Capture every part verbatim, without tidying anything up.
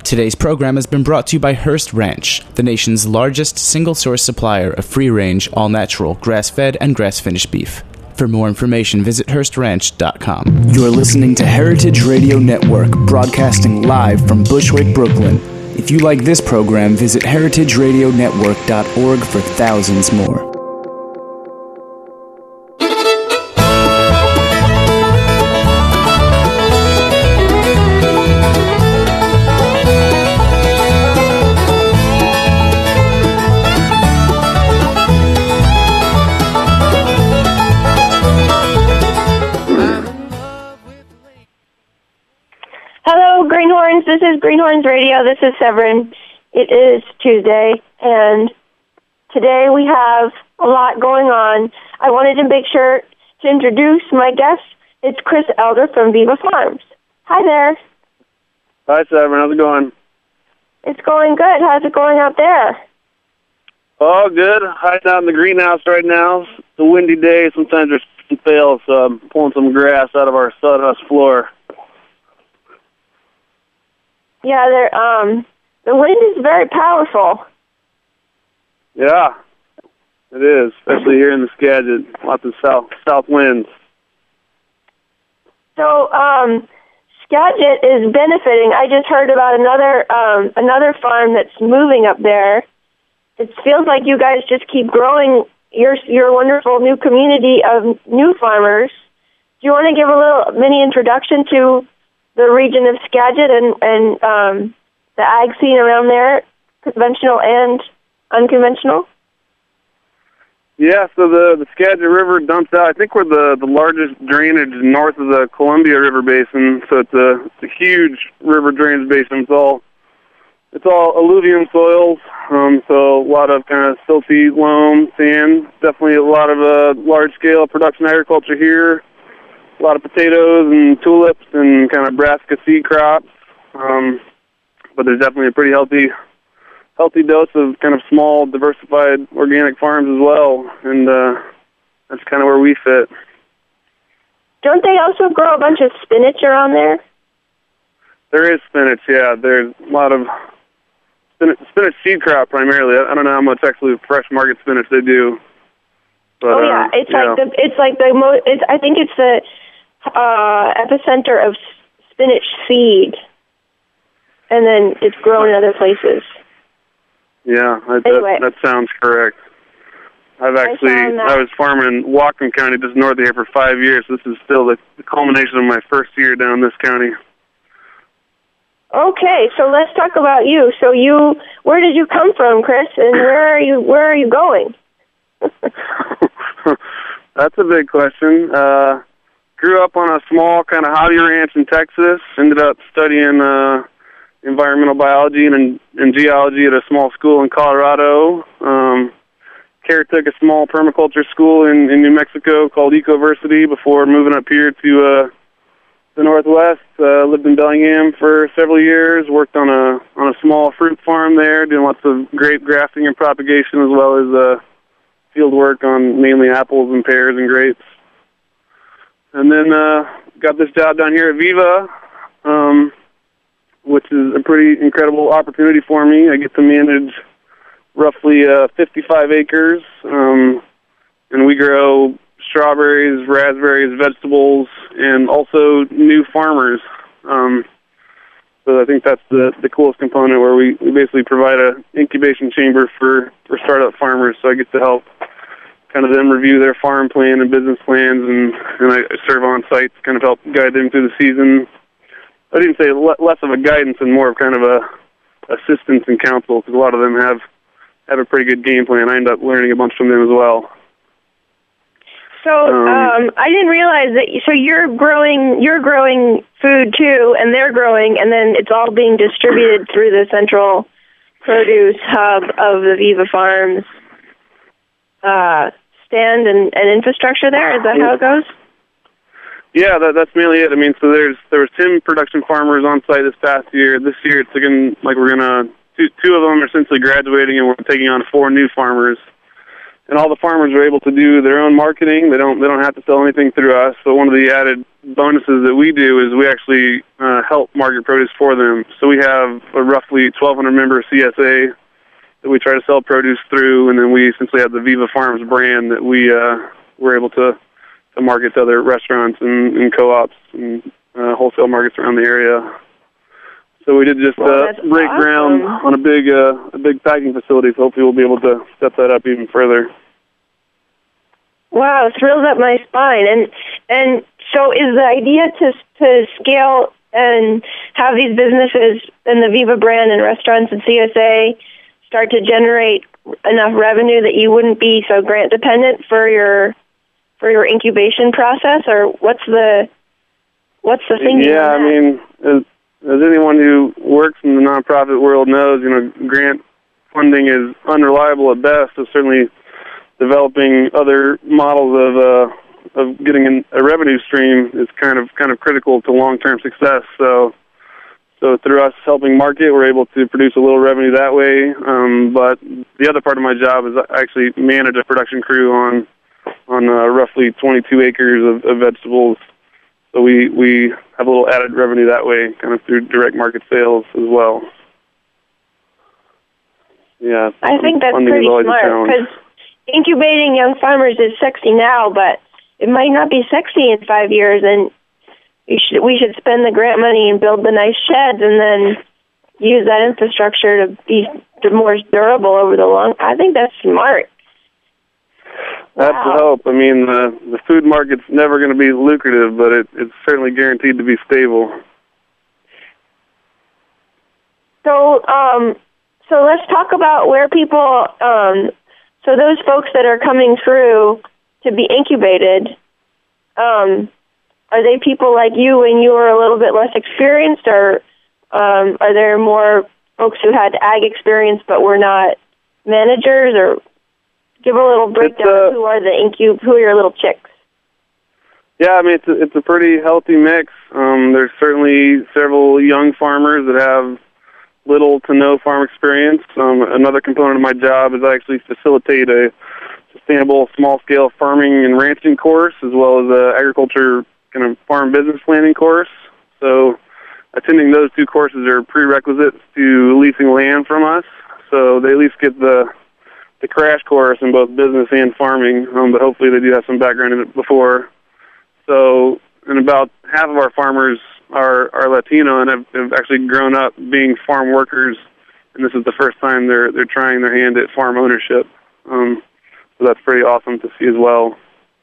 Today's program has been brought to you by Hearst Ranch, the nation's largest single-source supplier of free-range, all-natural, grass-fed, and grass-finished beef. For more information, visit Hearst Ranch dot com. You're listening to Heritage Radio Network, broadcasting live from Bushwick, Brooklyn. If you like this program, visit heritage radio network dot org for thousands more. Greenhorns, this is Greenhorns Radio. This is Severin. It is Tuesday, and today we have a lot going on. I wanted to make sure to introduce my guest. It's Chris Elder from Viva Farms. Hi there. Hi, Severin. How's it going? It's going good. How's it going out there? Oh, good. Hiding out in the greenhouse right now. It's a windy day. Sometimes there's some fails, so I'm pulling some grass out of our sawdust floor. Yeah, there. Um, the wind is very powerful. Yeah, it is, especially here in the Skagit. Lots of south south winds. So, um, Skagit is benefiting. I just heard about another um, another farm that's moving up there. It feels like you guys just keep growing your your wonderful new community of new farmers. Do you want to give a little mini introduction to the region of Skagit and, and um, the ag scene around there, conventional and unconventional? Yeah, so the, the Skagit River dumps out. I think we're the, the largest drainage north of the Columbia River Basin, so it's a, it's a huge river drainage basin. It's all it's all alluvium soils, um, so a lot of kind of silty loam, sand. Definitely a lot of uh, large-scale production agriculture here. A lot of potatoes and tulips and kind of brassica seed crops, um, but there's definitely a pretty healthy, healthy dose of kind of small, diversified organic farms as well, and uh, that's kind of where we fit. Don't they also grow a bunch of spinach around there? There is spinach, yeah. There's a lot of spinach, spinach seed crop primarily. I don't know how much actually fresh market spinach they do. But, oh yeah, it's uh, like yeah. the it's like the mo- it's I think it's the uh, epicenter of spinach seed, and then it's grown in other places. Yeah, I, anyway. that, that sounds correct. I've actually I, I was farming in Whatcom County, just north of here, for five years. This is still the, the culmination of my first year down in this county. Okay, so let's talk about you. So you, where did you come from, Chris, and where are you? Where are you going? That's a big question. Uh, grew up on a small kind of hobby ranch in Texas. Ended up studying uh, environmental biology and, and geology at a small school in Colorado. Um, caretook a small permaculture school in, in New Mexico called Ecoversity before moving up here to uh, the Northwest. Uh, lived in Bellingham for several years. Worked on a on a small fruit farm there, doing lots of grape grafting and propagation, as well as uh, field work on mainly apples and pears and grapes. And then uh, got this job down here at Viva, um, which is a pretty incredible opportunity for me. I get to manage roughly uh, fifty-five acres, um, and we grow strawberries, raspberries, vegetables, and also new farmers. Um, so I think that's the, the coolest component, where we, we basically provide a incubation chamber for, for startup farmers. So I get to help kind of them review their farm plan and business plans, and, and I serve on site to kind of help guide them through the season. I didn't say le- less of a guidance and more of kind of a assistance and counsel, because a lot of them have, have a pretty good game plan. I end up learning a bunch from them as well. So um, um, I didn't realize that. So you're growing, you're growing food too, and they're growing, and then it's all being distributed through the central produce hub of the Viva Farms uh, stand and, and infrastructure there. Is that how it goes? Yeah, that, that's mainly it. I mean, so there's there was ten production farmers on site this past year. This year, it's looking like we're gonna two, two of them are essentially graduating, and we're taking on four new farmers. and all the farmers are able to do their own marketing. They don't they don't have to sell anything through us. So one of the added bonuses that we do is we actually uh, help market produce for them. So we have a roughly twelve hundred member C S A that we try to sell produce through, and then we essentially have the Viva Farms brand that we uh, we're able to, to market to other restaurants and, and co-ops and uh, wholesale markets around the area. So we did just well, uh, break awesome. ground on a big uh, a big packing facility. So hopefully we'll be able to step that up even further. Wow, thrills up my spine. And and so is the idea to to scale and have these businesses in the Viva brand and restaurants and C S A start to generate enough revenue that you wouldn't be so grant dependent for your for your incubation process, or what's the what's the thinking? Yeah, I mean, as, as anyone who works in the nonprofit world knows, you know, grant funding is unreliable at best. So certainly developing other models of uh, of getting an, a revenue stream is kind of kind of critical to long-term success. So, so through us helping market, we're able to produce a little revenue that way. Um, but the other part of my job is I actually manage a production crew on on uh, roughly twenty-two acres of, of vegetables. So we we have a little added revenue that way, kind of through direct market sales as well. Yeah, I think that's pretty smart, because incubating young farmers is sexy now, but it might not be sexy in five years, and you should, we should spend the grant money and build the nice sheds and then use that infrastructure to be more durable over the long. I think that's smart. That's wow. the hope. I mean, the, the food market's never going to be lucrative, but it, it's certainly guaranteed to be stable. So, um, so let's talk about where people, um, so those folks that are coming through to be incubated, um, are they people like you when you were a little bit less experienced, or um, are there more folks who had ag experience but were not managers? Or give a little breakdown uh, of who are the incub, who are your little chicks? Yeah, I mean, it's a, it's a pretty healthy mix. Um, there's certainly several young farmers that have little to no farm experience. Um, another component of my job is I actually facilitate a sustainable small-scale farming and ranching course, as well as a agriculture kind of farm business planning course. So attending those two courses are prerequisites to leasing land from us. So they at least get the the crash course in both business and farming, um, but hopefully they do have some background in it before. So, and about half of our farmers are, are Latino and have, have actually grown up being farm workers, and this is the first time they're they're trying their hand at farm ownership. Um, so that's pretty awesome to see as well.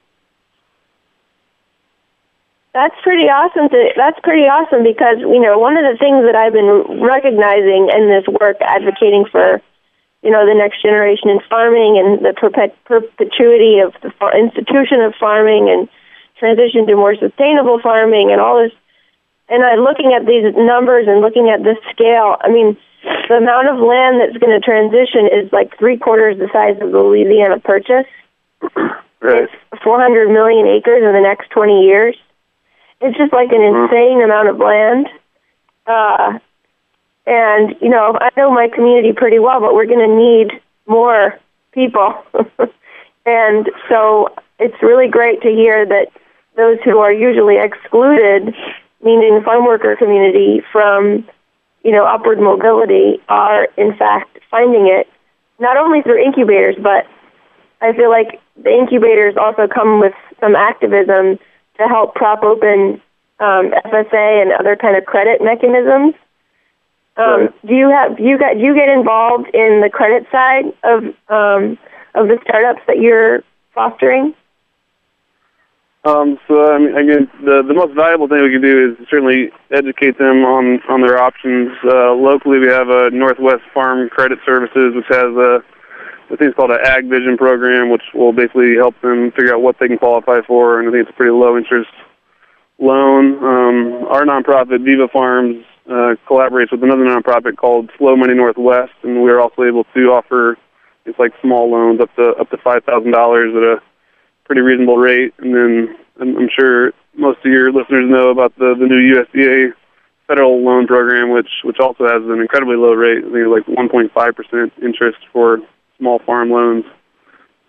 That's pretty awesome. To, that's pretty awesome because, you know, one of the things that I've been recognizing in this work, advocating for, you know, the next generation in farming and the perpet- perpetuity of the far- institution of farming and transition to more sustainable farming and all this. And I'm looking at these numbers and looking at this scale. I mean, the amount of land that's going to transition is like three quarters the size of the Louisiana Purchase. Right. It's four hundred million acres in the next twenty years. It's just like an insane mm-hmm. amount of land. Uh, and, you know, I know my community pretty well, but we're going to need more people. And so it's really great to hear that those who are usually excluded, meaning the farm worker community, from, you know, upward mobility are, in fact, finding it, not only through incubators, but I feel like the incubators also come with some activism to help prop open um, F S A and other kind of credit mechanisms. Um, right. Do you have do you get do you get involved in the credit side of um, of the startups that you're fostering? Um, so I mean, again, the the most valuable thing we can do is certainly educate them on on their options. Uh, locally, we have a Northwest Farm Credit Services, which has a I think it's called an Ag Vision program, which will basically help them figure out what they can qualify for, and I think it's a pretty low interest loan. Um, our nonprofit, Viva Farms, uh, collaborates with another nonprofit called Slow Money Northwest, and we're also able to offer it's like small loans up to up to five thousand dollars at a pretty reasonable rate. And then I'm, I'm sure most of your listeners know about the, the new U S D A federal loan program, which which also has an incredibly low rate. I think it's like one point five percent interest for small farm loans.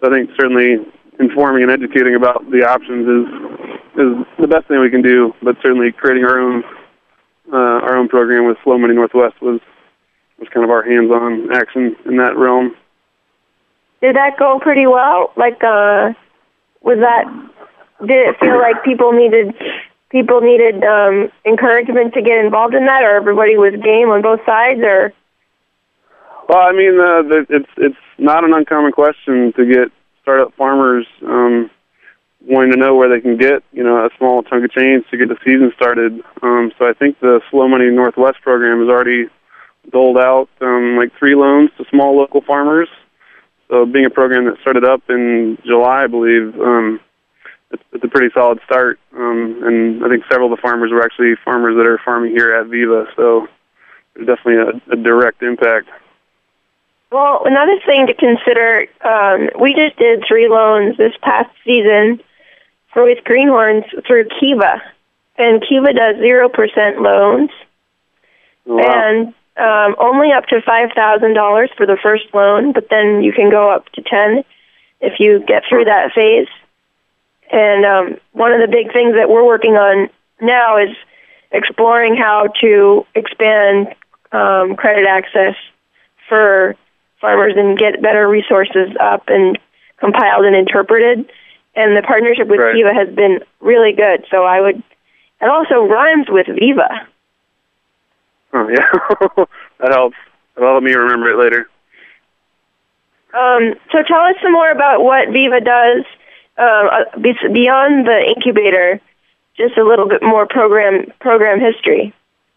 So I think certainly informing and educating about the options is is the best thing we can do. But certainly creating our own uh, our own program with Slow Money Northwest was was kind of our hands-on action in that realm. Did that go pretty well? Like, uh, was that? Did it feel like people needed people needed um, encouragement to get involved in that, or everybody was game on both sides, or? Well, I mean, uh, the, it's it's not an uncommon question to get startup farmers um, wanting to know where they can get, you know, a small chunk of change to get the season started. Um, so I think the Slow Money Northwest program has already doled out um, like three loans to small local farmers. So being a program that started up in July, I believe, um, it's, it's a pretty solid start. Um, and I think several of the farmers were actually farmers that are farming here at Viva. So there's definitely a, a direct impact. Well, another thing to consider, um, we just did three loans this past season for with Greenhorns through Kiva. And Kiva does zero percent loans. Wow. And um, only up to five thousand dollars for the first loan, but then you can go up to ten if you get through that phase. And um, one of the big things that we're working on now is exploring how to expand um, credit access for farmers and get better resources up and compiled and interpreted. And the partnership with right. Kiva has been really good. So I would, it also rhymes with Viva. Oh, yeah. That helps. That'll help me remember it later. Um, so tell us some more about what Viva does uh, beyond the incubator, just a little bit more program program history.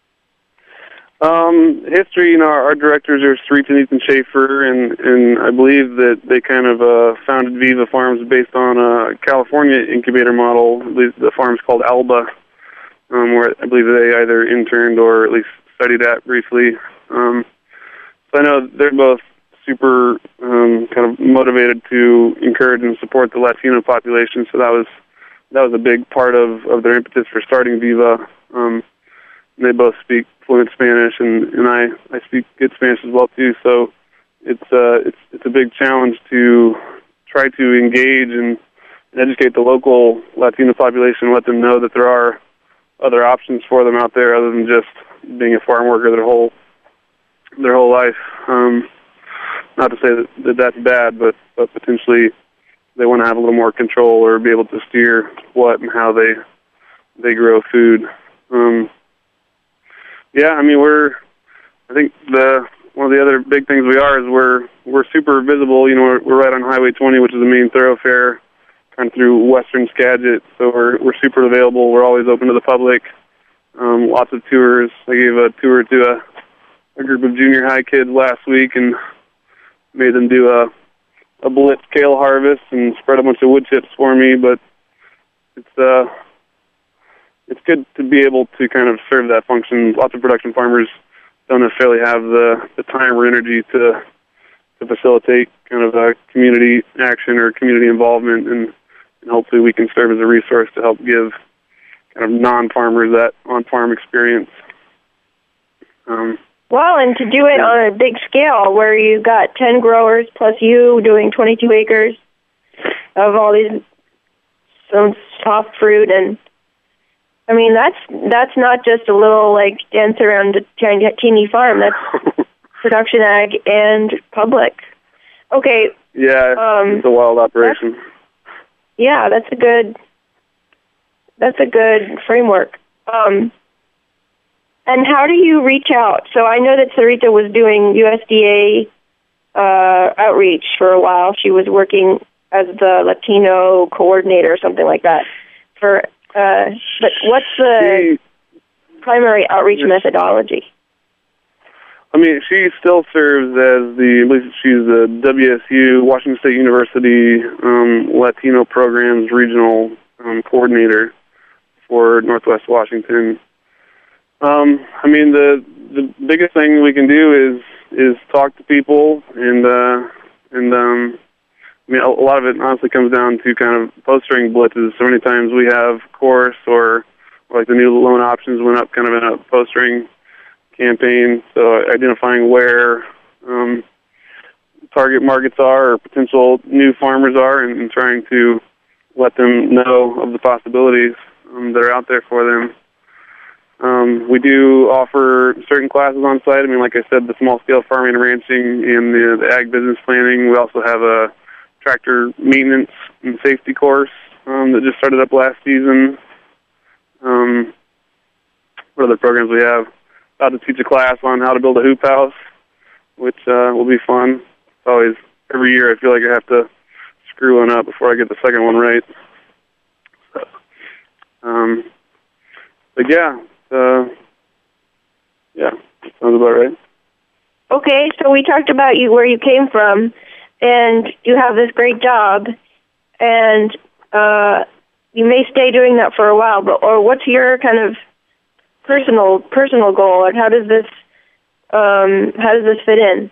Um, history, you know, our, our directors are Sarita and Ethan Schaefer, and, and I believe that they kind of uh, founded Viva Farms based on a California incubator model. I believe the farm's called Alba, um, where I believe they either interned or at least studied at briefly. Um, so I know they're both super um, kind of motivated to encourage and support the Latino population, so that was that was a big part of, of their impetus for starting Viva. Um, and they both speak fluent Spanish, and, and I, I speak good Spanish as well too. So it's uh, it's it's a big challenge to try to engage and educate the local Latino population, let them know that there are other options for them out there other than just being a farm worker their whole their whole life. Um, not to say that, that that's bad, but but potentially they want to have a little more control or be able to steer what and how they they grow food. Um, Yeah, I mean, we're, I think the, one of the other big things we are is we're, we're super visible. You know, we're, we're right on Highway twenty, which is the main thoroughfare, kind of through western Skagit. So we're, we're super available. We're always open to the public. Um, lots of tours. I gave a tour to a, a group of junior high kids last week and made them do a, a blitz kale harvest and spread a bunch of wood chips for me. But it's, uh, it's good to be able to kind of serve that function. Lots of production farmers don't necessarily have the, the time or energy to to facilitate kind of a community action or community involvement, and, and hopefully we can serve as a resource to help give kind of non-farmers that on-farm experience. Um, well, and to do it on a big scale where you've got ten growers plus you doing twenty-two acres of all these some soft fruit, and I mean, that's that's not just a little, like, dance around a tiny, teeny farm. That's production ag and public. Okay. Yeah, um, it's a wild operation. That's, yeah, that's a good, that's a good framework. Um, and how do you reach out? So I know that Sarita was doing U S D A uh, outreach for a while. She was working as the Latino coordinator or something like that for... Uh, but what's the she, primary outreach methodology? I mean, she still serves as the, at least she's the W S U, Washington State University um, Latino Programs Regional um, Coordinator for Northwest Washington. Um, I mean, the the biggest thing we can do is is talk to people, and uh, and um, I mean, a lot of it honestly comes down to kind of postering blitzes. So many times we have course or, or like the new loan options went up kind of in a postering campaign. So identifying where um, target markets are or potential new farmers are, and, and trying to let them know of the possibilities um, that are out there for them. Um, we do offer certain classes on site. I mean, like I said, the small-scale farming and ranching and the, the ag business planning. We also have a tractor maintenance and safety course um, that just started up last season. Um, what other programs we have? About to teach a class on how to build a hoop house, which uh, will be fun. It's always, every year I feel like I have to screw one up before I get the second one right. So, um, but yeah, uh, yeah, that sounds about right. Okay, so we talked about you, where you came from, and you have this great job, and uh, you may stay doing that for a while. But or what's your kind of personal personal goal, and how does this um, how does this fit in?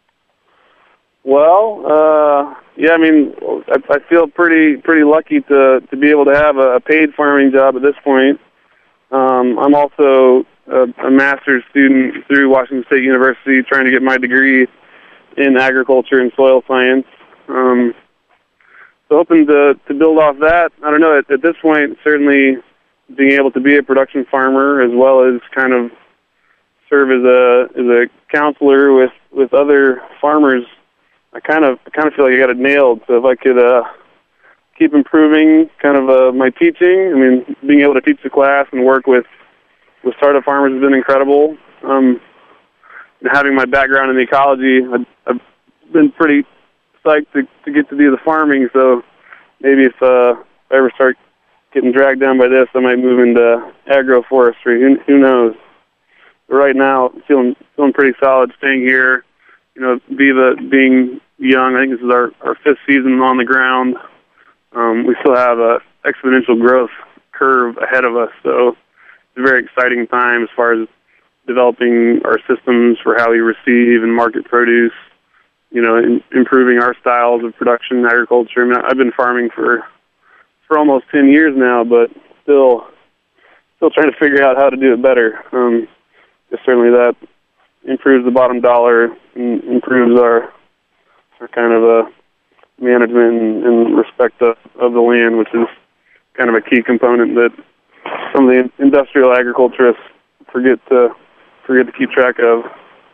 Well, uh, yeah, I mean, I, I feel pretty pretty lucky to to be able to have a, a paid farming job at this point. Um, I'm also a, a master's student through Washington State University, trying to get my degree in agriculture and soil science. Um, so hoping to, to build off that. I don't know, at, at this point, certainly being able to be a production farmer as well as kind of serve as a as a counselor with, with other farmers, I kind of I kind of feel like I got it nailed. So if I could uh, keep improving kind of uh, my teaching, I mean, being able to teach the class and work with, with startup farmers has been incredible. Um, and having my background in ecology, I've, I've been pretty psyched to, to get to do the farming. So maybe if, uh, if I ever start getting dragged down by this, I might move into agroforestry. Who, who knows? But right now, feeling feeling pretty solid staying here. You know, Viva being young, I think this is our, our fifth season on the ground. Um, we still have a exponential growth curve ahead of us, so it's a very exciting time as far as developing our systems for how we receive and market produce, you know, in, improving our styles of production, agriculture. I mean, I've been farming for for almost ten years now, but still still trying to figure out how to do it better. Um, just certainly that improves the bottom dollar and improves our, our kind of a management and, and respect of, of the land, which is kind of a key component that some of the industrial agriculturists forget to forget to keep track of.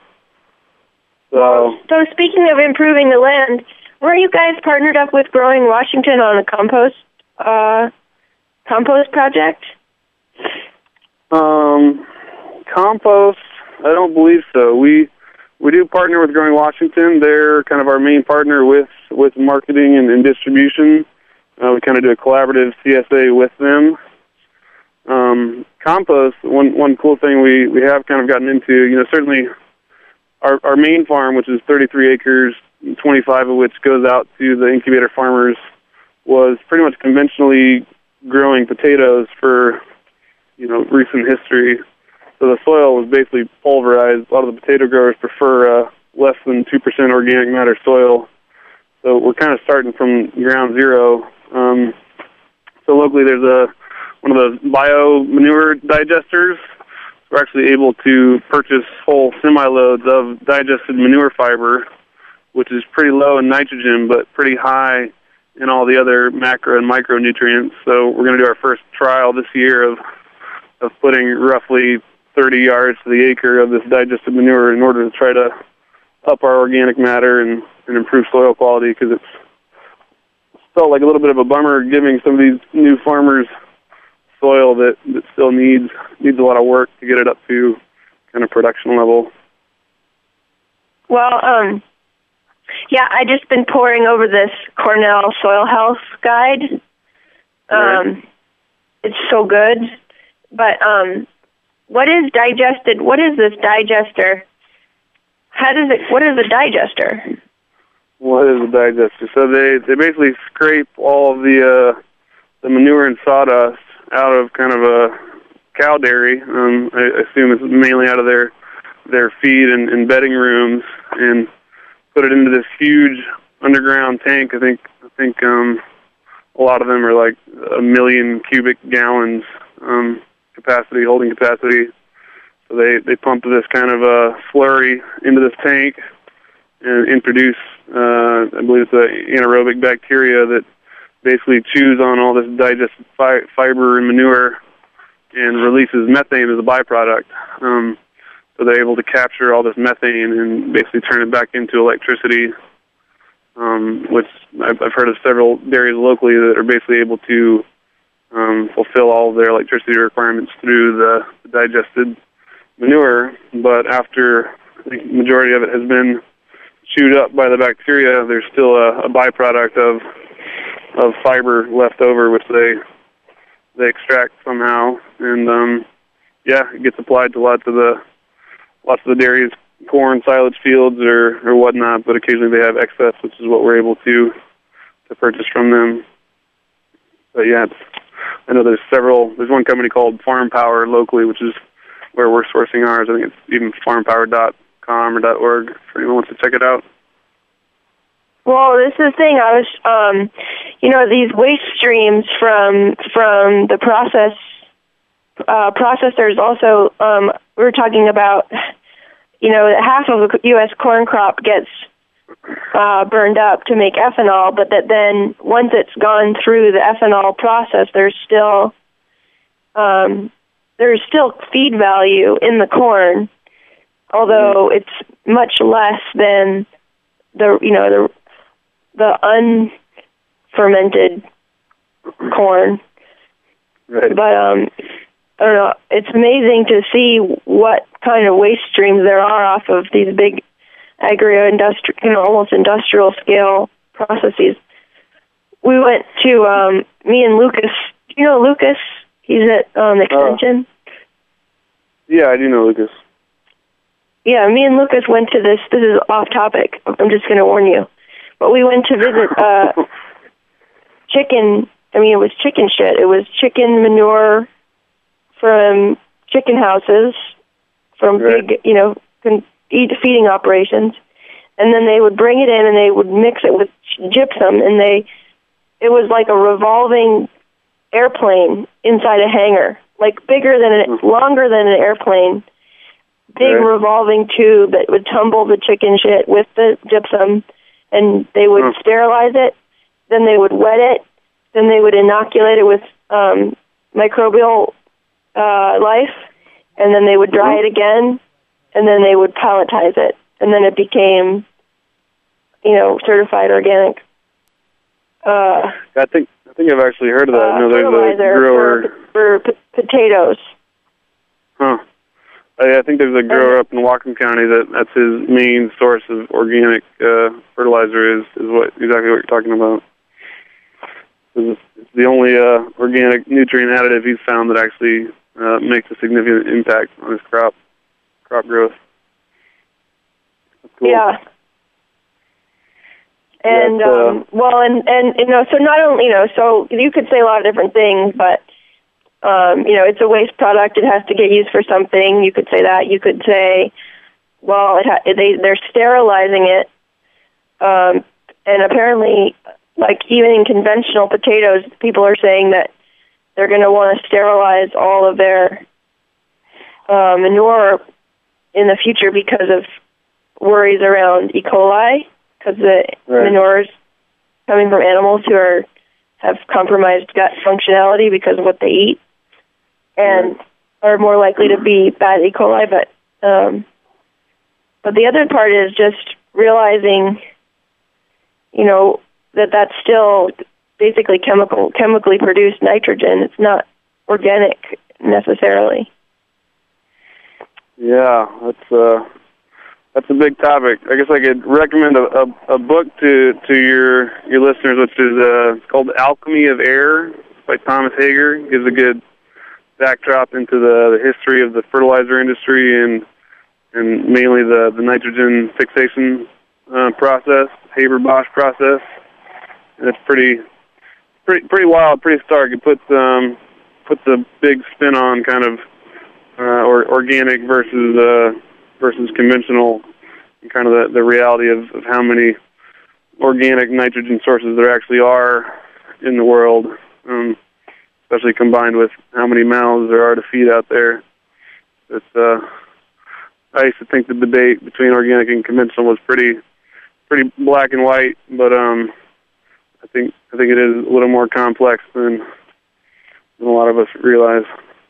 So, so speaking of improving the land, were you guys partnered up with Growing Washington on a compost uh, compost project? Um, compost, I don't believe so. We we do partner with Growing Washington. They're kind of our main partner with, with marketing and, and distribution. Uh, we kind of do a collaborative C S A with them. Um, compost, one one cool thing we, we have kind of gotten into, you know, certainly our our main farm, which is thirty-three acres, twenty-five of which goes out to the incubator farmers, was pretty much conventionally growing potatoes for, you know, recent history. So the soil was basically pulverized. A lot of the potato growers prefer uh, less than two percent organic matter soil. So we're kind of starting from ground zero. Um, so locally there's a one of those bio manure digesters. We're actually able to purchase whole semi-loads of digested manure fiber, which is pretty low in nitrogen but pretty high in all the other macro and micronutrients. So we're going to do our first trial this year of of putting roughly thirty yards to the acre of this digested manure in order to try to up our organic matter and, and improve soil quality, because it's felt like a little bit of a bummer giving some of these new farmers soil that, that still needs needs a lot of work to get it up to kind of production level. Well, um, yeah, I just been poring over this Cornell Soil Health Guide. Um, Right. It's so good. But um, what is digested? What is this digester? How does it? What is a digester? What is a digester? So they, they basically scrape all of the uh, the manure and sawdust out of kind of a cow dairy. Um, I assume it's mainly out of their their feed and, and bedding rooms, and put it into this huge underground tank. I think I think um, a lot of them are like a million cubic gallons um, capacity, holding capacity. So they, they pump this kind of a slurry into this tank, and, and produce, uh, I believe it's an anaerobic bacteria that basically chews on all this digested fi- fiber and manure and releases methane as a byproduct. Um, so they're able to capture all this methane and basically turn it back into electricity, um, which I've, I've heard of several dairies locally that are basically able to um, fulfill all of their electricity requirements through the, the digested manure. But after I think the majority of it has been chewed up by the bacteria, there's still a, a byproduct of of fiber left over, which they they extract somehow, and um, yeah, it gets applied to lots of the lots of the dairies, corn, silage fields, or or whatnot. But occasionally they have excess, which is what we're able to to purchase from them. But yeah, it's, I know there's several. There's one company called Farm Power locally, which is where we're sourcing ours. I think it's even farm power dot com or .org for anyone who wants to check it out. Well, this is the thing. I was, um, you know, these waste streams from from the process uh, processors. Also, um, we were talking about, you know, that half of the U S corn crop gets uh, burned up to make ethanol, but that then once it's gone through the ethanol process, there's still um, there's still feed value in the corn, although it's much less than the you know the the unfermented corn. Right. But um, I don't know. It's amazing to see what kind of waste streams there are off of these big agro-industrial, you know, almost industrial scale processes. We went to um, me and Lucas. Do you know Lucas? He's at um, Extension. Uh, yeah, I do know Lucas. Yeah, me and Lucas went to this. This is off topic. I'm just going to warn you. But we went to visit uh, chicken. I mean, it was chicken shit. It was chicken manure from chicken houses, from right. big, you know, eat feeding operations. And then they would bring it in and they would mix it with gypsum, and they, it was like a revolving airplane inside a hangar, like bigger than, an, longer than an airplane, big right. revolving tube that would tumble the chicken shit with the gypsum. And they would hmm. sterilize it, then they would wet it, then they would inoculate it with um, microbial uh, life, and then they would dry mm-hmm. it again, and then they would palletize it, and then it became, you know, certified organic. Uh, I think I think I've actually heard of that. Uh, no, there's a grower for, for p- potatoes. Huh. I think there's a grower up in Whatcom County that that's his main source of organic uh, fertilizer is, is what exactly what you're talking about. It's the only uh, organic nutrient additive he's found that actually uh, makes a significant impact on his crop crop growth. That's cool. Yeah. And yeah, uh, um, well, and and you know, so not only you know, so you could say a lot of different things, but. Um, you know, it's a waste product. It has to get used for something. You could say that. You could say, well, it ha- they, they're sterilizing it. Um, and apparently, like even in conventional potatoes, people are saying that they're going to want to sterilize all of their uh, manure in the future because of worries around E. coli, because the right. manure is coming from animals who are have compromised gut functionality because of what they eat. And are more likely to be bad E. coli, but um, but the other part is just realizing, you know, that that's still basically chemical, chemically produced nitrogen. It's not organic necessarily. Yeah, that's uh, that's a big topic. I guess I could recommend a, a, a book to to your your listeners, which is uh, it's called Alchemy of Air by Thomas Hager. It gives a good backdrop into the, the history of the fertilizer industry and and mainly the, the nitrogen fixation uh, process, Haber-Bosch process. And it's pretty pretty pretty wild, pretty stark. It puts um puts a big spin on kind of uh, or organic versus uh, versus conventional, and kind of the, the reality of, of how many organic nitrogen sources there actually are in the world. Um, especially combined with how many mouths there are to feed out there. It's, uh, I used to think the debate between organic and conventional was pretty pretty black and white, but um, I think I think it is a little more complex than, than a lot of us realize.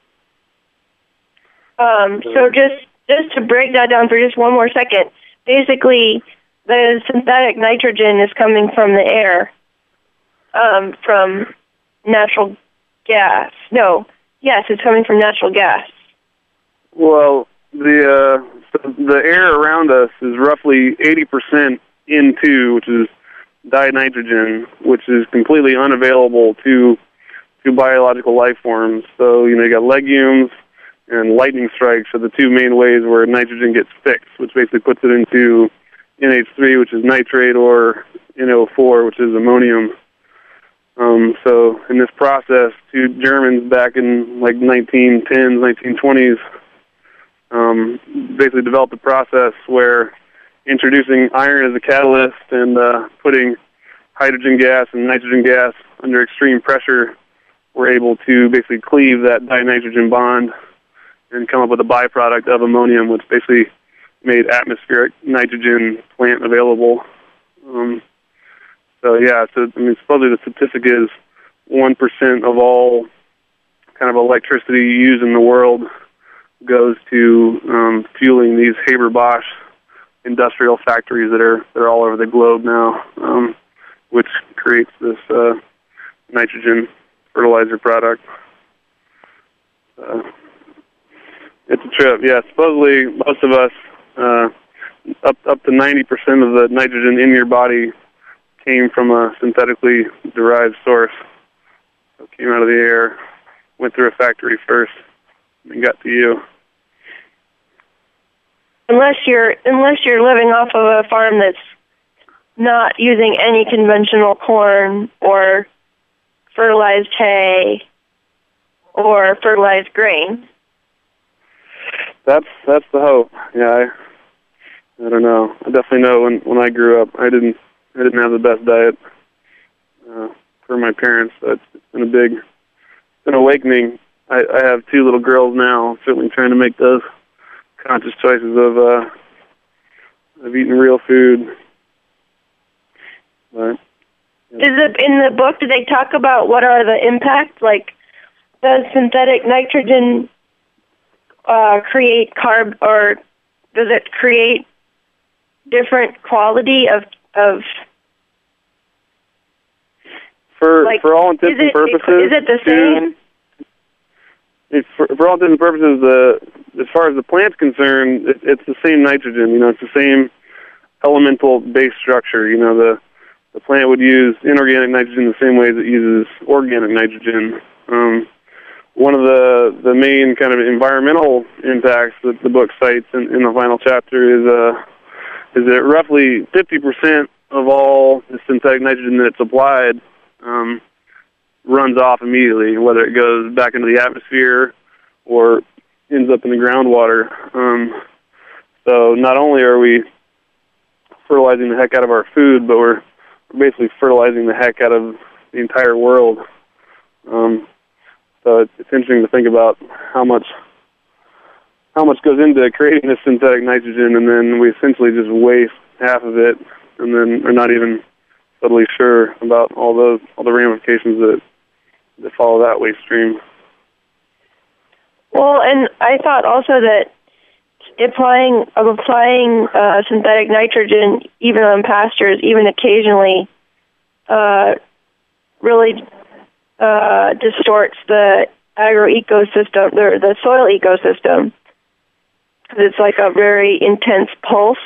Um, so just just to break that down for just one more second, basically the synthetic nitrogen is coming from the air, um, from natural gas. No, yes, it's coming from natural gas. Well, the uh, the air around us is roughly eighty percent N two, which is dinitrogen, which is completely unavailable to to biological life forms. So, you know, you got legumes and lightning strikes are the two main ways where nitrogen gets fixed, which basically puts it into N H three, which is nitrate, or N O four, which is ammonium. Um, so in this process, two Germans back in like nineteen tens, nineteen twenties, um, basically developed a process where introducing iron as a catalyst and uh, putting hydrogen gas and nitrogen gas under extreme pressure were able to basically cleave that dinitrogen bond and come up with a byproduct of ammonium, which basically made atmospheric nitrogen plant available. Um, so yeah, so I mean, supposedly the statistic is one percent of all kind of electricity used in the world goes to um, fueling these Haber-Bosch industrial factories that are that are all over the globe now, um, which creates this uh, nitrogen fertilizer product. Uh, it's a trip, yeah. Supposedly, most of us, uh, up up to ninety percent of the nitrogen in your body came from a synthetically derived source. So it came out of the air, went through a factory first, and got to you. Unless you're unless you're living off of a farm that's not using any conventional corn or fertilized hay or fertilized grain. That's that's the hope. Yeah, I, I don't know. I definitely know when when I grew up, I didn't I didn't have the best diet uh, for my parents. So it's, it's been a big, it's been an awakening. I, I have two little girls now. I'm certainly trying to make those conscious choices of uh, of eating real food. But, yeah. Is it in the book? Do they talk about what are the impacts? Like, does synthetic nitrogen uh, create carb, or does it create different quality of of? For like, for all intents and purposes, is it the same? It's for, for all intents and purposes, the as far as the plant's concerned, it, it's the same nitrogen. You know, it's the same elemental base structure. You know, the the plant would use inorganic nitrogen the same way as it uses organic nitrogen. Um, one of the the main kind of environmental impacts that the book cites in, in the final chapter is uh is that roughly fifty percent of all the synthetic nitrogen that's applied um, runs off immediately, whether it goes back into the atmosphere or ends up in the groundwater. Um, so not only are we fertilizing the heck out of our food, but we're basically fertilizing the heck out of the entire world. Um, so it's, it's interesting to think about how much how much goes into creating this synthetic nitrogen, and then we essentially just waste half of it, and then are not even totally sure about all those all the ramifications that that follow that waste stream. Well, and I thought also that applying of applying uh, synthetic nitrogen, even on pastures, even occasionally, uh, really uh, distorts the agro-ecosystem, the, the soil ecosystem, because it's like a very intense pulse.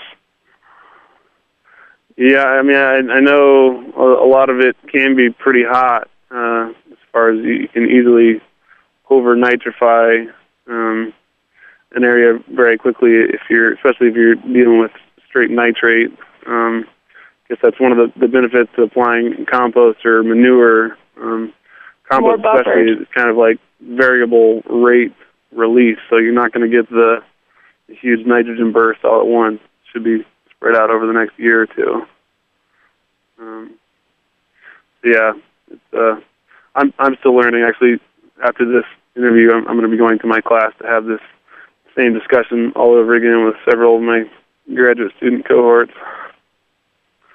Yeah, I mean, I, I know a, a lot of it can be pretty hot, uh, as far as you can easily over-nitrify um, an area very quickly, if you're, especially if you're dealing with straight nitrate. Um, I guess that's one of the, the benefits to applying compost or manure. Um, compost especially is kind of like variable rate release, so you're not going to get the, the huge nitrogen burst all at once. It should be spread out over the next year or two. Um, so yeah, it's, uh, I'm I'm still learning. Actually, after this interview, I'm, I'm going to be going to my class to have this same discussion all over again with several of my graduate student cohorts.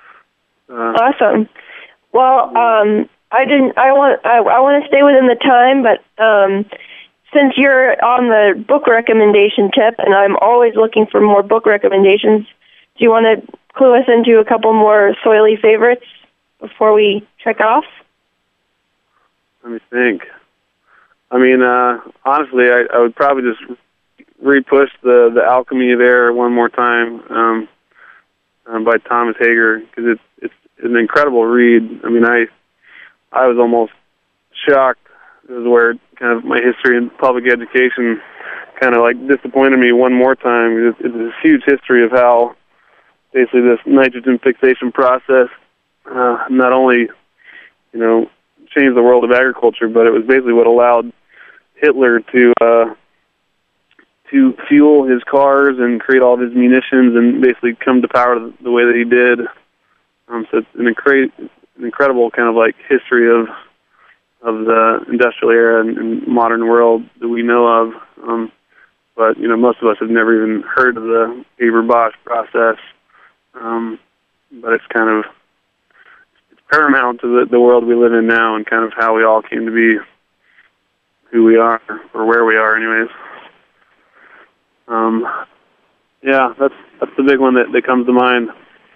Uh, awesome. Well, um, I didn't. I want. I, I want to stay within the time, but um, since you're on the book recommendation tip, and I'm always looking for more book recommendations, do you want to clue us into a couple more soily favorites before we check off? Let me think. I mean, uh, honestly, I, I would probably just re-push the, the Alchemy of Air one more time um, um, by Thomas Hager, because it's it's an incredible read. I mean, I I was almost shocked. This is where kind of my history in public education kind of like disappointed me one more time. It's, it's a huge history of how basically this nitrogen fixation process uh, not only, you know, changed the world of agriculture, but it was basically what allowed Hitler to uh, to fuel his cars and create all of his munitions and basically come to power the way that he did. Um, so it's an, incre- an incredible kind of like history of of the industrial era and, and modern world that we know of. Um, but, you know, most of us have never even heard of the Haber-Bosch process. Um, but it's kind of it's paramount to the, the world we live in now and kind of how we all came to be who we are, or where we are anyways. Um, yeah, that's that's the big one that, that comes to mind.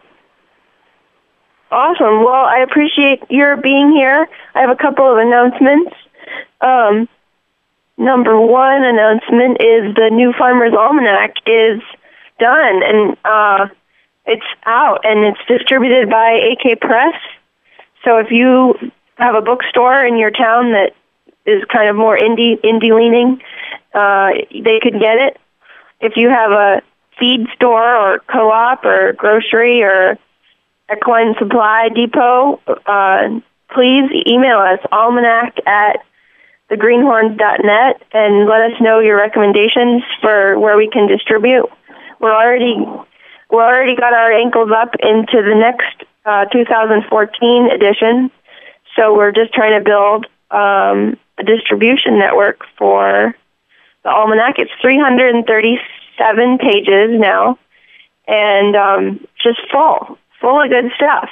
Awesome. Well, I appreciate your being here. I have a couple of announcements. Um, number one announcement is the New Farmer's Almanac is done, and uh, it's out, and it's distributed by A K Press. So if you have a bookstore in your town that is kind of more indie indie leaning, uh, they could get it. If you have a feed store or co-op or grocery or equine supply depot, uh, please email us, almanac at the greenhorns dot net, and let us know your recommendations for where we can distribute. We're already we're already got our ankles up into the next uh, two thousand fourteen edition, so we're just trying to build um, a distribution network for the almanac. It's three hundred thirty-seven pages now, and um, just full. Full of good stuff.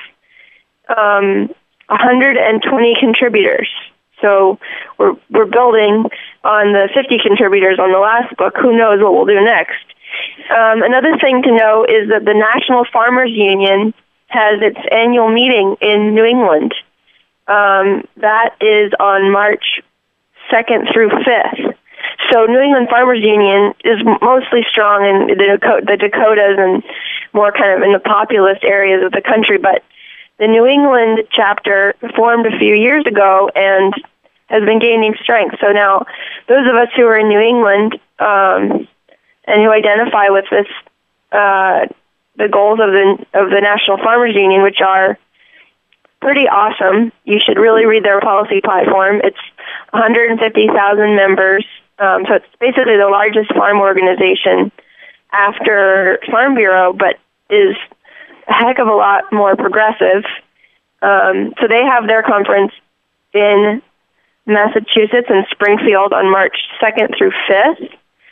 Um, one hundred twenty contributors. So we're we're building on the fifty contributors on the last book. Who knows what we'll do next? Um, another thing to know is that the National Farmers Union has its annual meeting in New England. Um, that is on March second through fifth. So New England Farmers Union is mostly strong in the, Dakota, the Dakotas and more kind of in the populous areas of the country, but the New England chapter formed a few years ago and has been gaining strength. So now those of us who are in New England um, and who identify with this, uh, the goals of the of the National Farmers Union, which are pretty awesome. You should really read their policy platform. It's one hundred fifty thousand members. Um, so it's basically the largest farm organization after Farm Bureau, but is a heck of a lot more progressive. Um, so they have their conference in Massachusetts in Springfield on March second through fifth.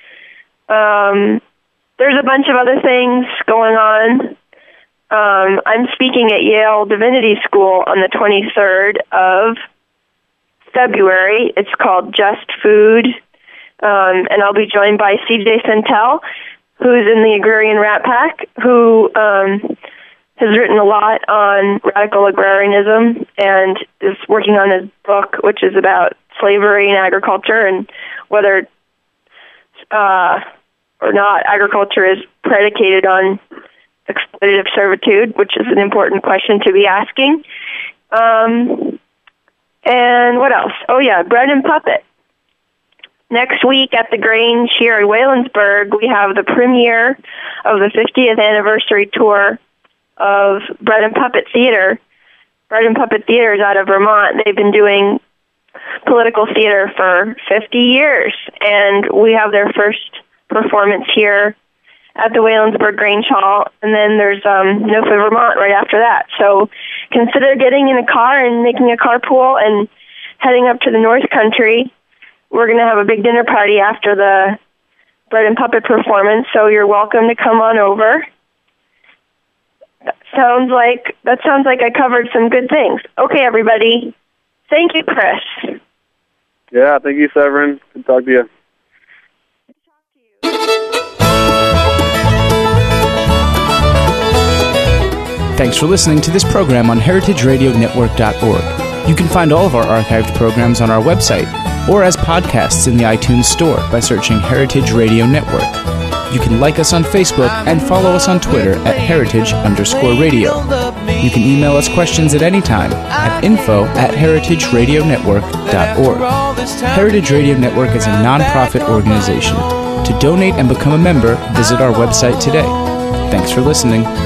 Um, there's a bunch of other things going on. Um, I'm speaking at Yale Divinity School on the twenty-third of February. It's called Just Food. Um, and I'll be joined by C J Centel, who's in the Agrarian Rat Pack, who um, has written a lot on radical agrarianism and is working on his book, which is about slavery in agriculture and whether uh, or not agriculture is predicated on exploitative servitude, which is an important question to be asking. Um, and what else? Oh, yeah, Bread and Puppet. Next week at the Grange here in Waylandsburg, we have the premiere of the fiftieth anniversary tour of Bread and Puppet Theater. Bread and Puppet Theater is out of Vermont. They've been doing political theater for fifty years, and we have their first performance here at the Waylandsburg Grange Hall, and then there's um, Nofa, Vermont right after that. So consider getting in a car and making a carpool and heading up to the North Country. We're going to have a big dinner party after the Bread and Puppet performance, so you're welcome to come on over. sounds like that sounds like I covered some good things. Okay, everybody. Thank you, Chris. Yeah, thank you, Severin. Good to talk to you. Thanks for listening to this program on heritage radio network dot org. You can find all of our archived programs on our website or as podcasts in the iTunes Store by searching Heritage Radio Network. You can like us on Facebook and follow us on Twitter at heritage underscore radio. You can email us questions at any time at info at heritage radio network dot org. Heritage Radio Network is a non-profit organization. To donate and become a member, visit our website today. Thanks for listening.